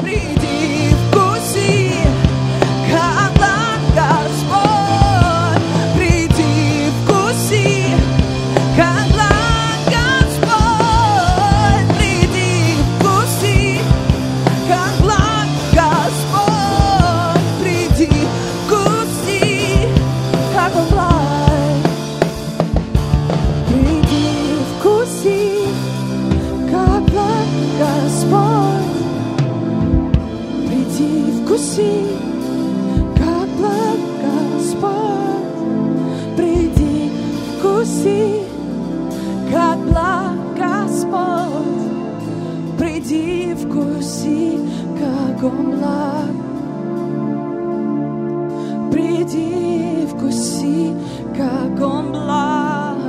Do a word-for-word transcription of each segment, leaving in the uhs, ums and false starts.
приди, вкуси, как благ Господь. Приди, вкуси, как благ Господь. Приди, вкуси, как благ Господь. Приди, вкуси, как Он благ. Приди, вкуси, как благ Господь. Приди, вкуси, как благ Господь. Приди, вкуси, как благ Господь. Приди, вкуси, как Он благ. Приди, вкуси, как Он благ.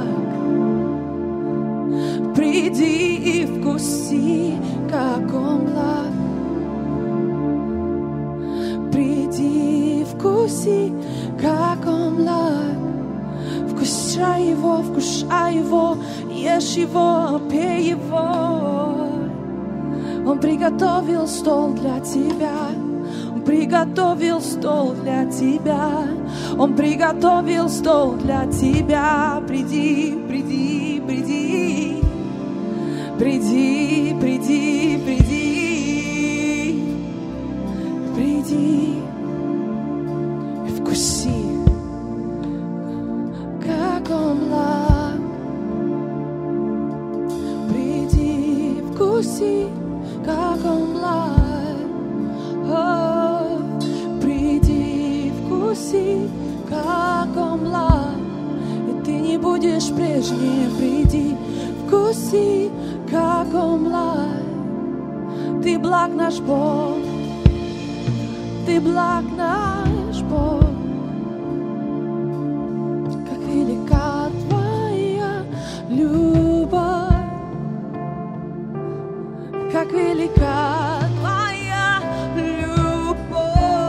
Приди и вкуси, как Он благ. Приди, вкуси, как Он благ. Вкушай Его, вкушай Его, ешь Его, пей Его. Он приготовил стол для тебя. Он приготовил стол для тебя. Он приготовил стол для тебя. Приди, приди, приди. Приди, приди, приди. Приди и вкуси, как Он благ. Приди, вкуси, как Он благ. О, приди, вкуси, как Он благ. И ты не будешь прежним. Приди, вкуси, как Он благ. Ты благ наш Бог. Ты благ наш Бог. Как велика Твоя любовь. Как велика Твоя любовь.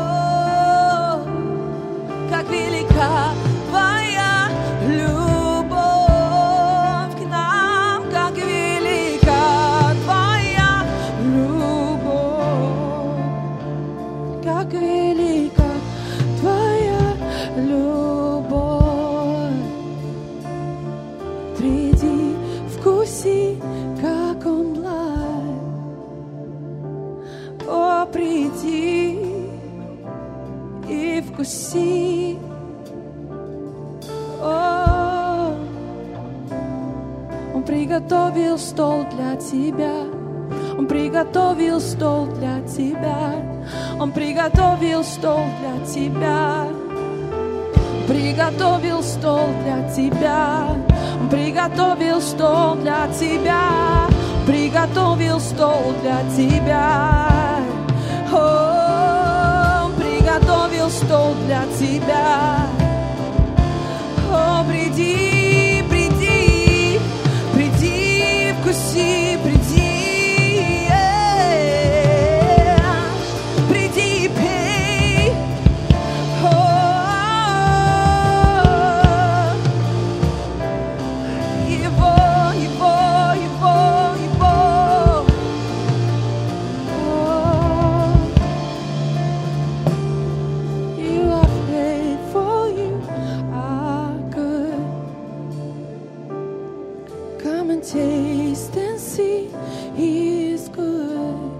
Как велика Твоя любовь к нам. Как велика Твоя любовь. Как велика Твоя любовь. Приди, вкуси, как Он благ. О, приди и вкуси. О, Он приготовил стол для тебя. Он приготовил стол для тебя. Он приготовил стол для тебя. Приготовил стол для тебя. Он приготовил стол для тебя. Приготовил стол для тебя. О, Он приготовил стол для тебя. О, приди, приди, приди, вкуси, приди. Taste and see, He is good.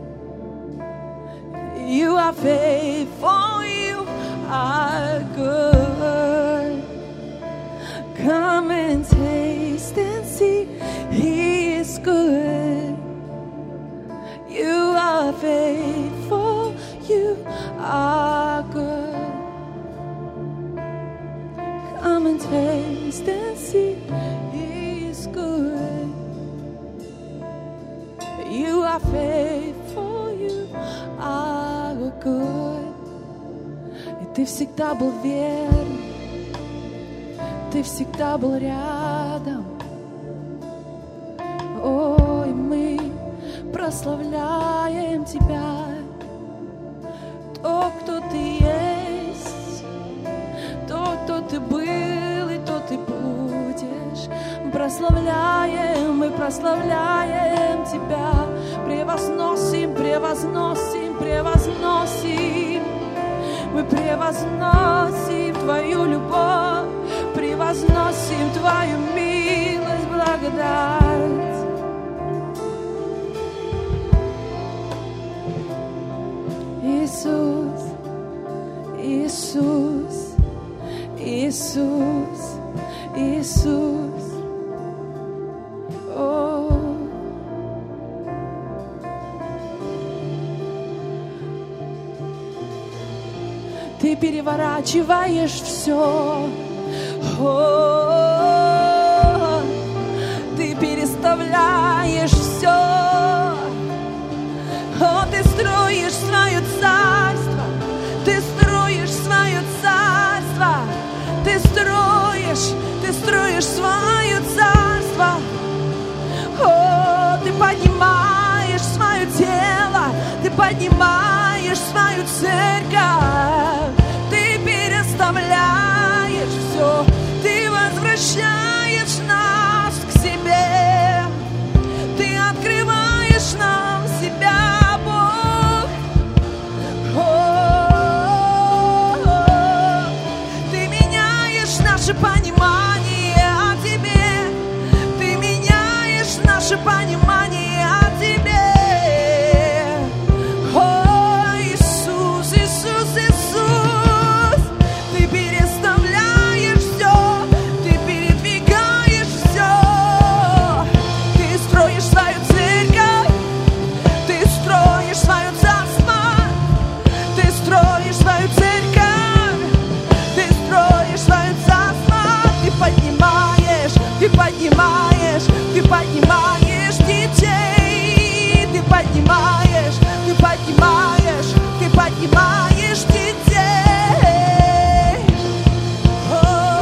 You are faithful, you are good. Come and taste and see, He is good. You are faithful, you are good. Come and taste and see, He is good. You are faithful, you are good. И Ты всегда был верен, Ты всегда был рядом. Ой, мы прославляем Тебя, то, кто Ты есть, то, кто Ты был и то Ты будешь. Прославляем, мы прославляем Тебя, превозносим, превозносим превозносим, мы превозносим Твою любовь, превозносим Твою милость, благодать. Иисус, Иисус, Иисус, Иисус. О. Ты переворачиваешь все. О, ты переставляешь все. О, ты строишь свое царство. Ты строишь свое царство. Ты строишь, ты строишь свое царство. О, ты поднимаешь свое тело. Ты поднимаешь свою церковь. Ты переставляешь все. Ты возвращаешь нас к себе. Ты открываешь нам себя, Бог. О, ты меняешь наше понимание о Тебе. Ты меняешь наше понимание о Тебе. О, Иисус, Иисус, Иисус. Ты переставляешь все. Ты передвигаешь все. Ты строишь свою церковь. Ты строишь свое царство. Ты строишь свою церковь. Ты строишь свое царство. Ты поднимаешь, ты поднимаешь, ты поднимаешь детей. Ты поднимаешь, ты поднимаешь, ты поднимаешь детей. О,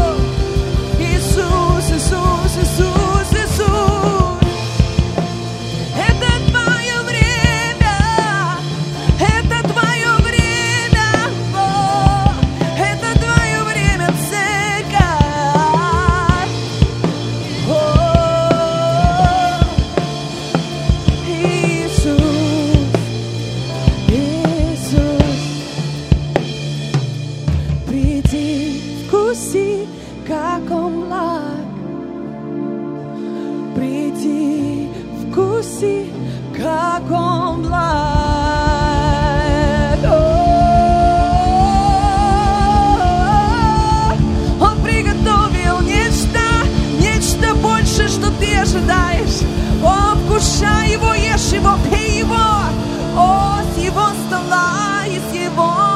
Иисус, Иисус, Иисус, Иисус. Это Твое время, это Твое время, О, это Твое время, церковь. О, Иисус, Иисус. Приди, вкуси, как Он благ. Приди, вкуси, как Он благ. О, Он приготовил нечто, нечто больше, что ты ожидаешь. О, вкушай Его, ешь Его, пей Его. О, с Его стола и с Его